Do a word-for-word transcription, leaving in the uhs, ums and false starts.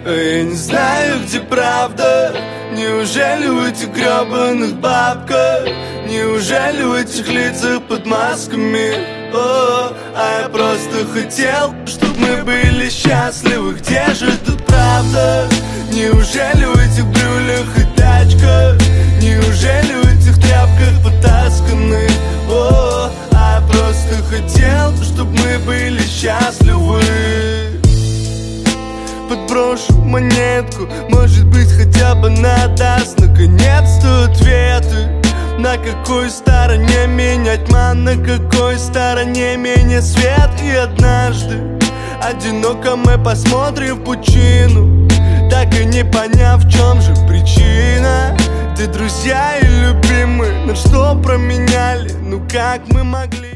Я не знаю, где правда. Неужели в этих гребаных бабках? Неужели в этих лицах под масками? О, а я просто хотел, чтобы мы были счастливы. Где же тут правда? Неужели в этих брюлях и тачках? Неужели в этих тряпках потасканных? О, а я просто хотел, чтобы мы были счастливы. Подброшу монетку, может быть, хотя бы она даст наконец-то ответы. На какой стороне меня тьма, на какой стороне меня свет? И однажды одиноко мы посмотрим в пучину, так и не поняв, в чем же причина. Ты, друзья и любимые, на что променяли, ну как мы могли?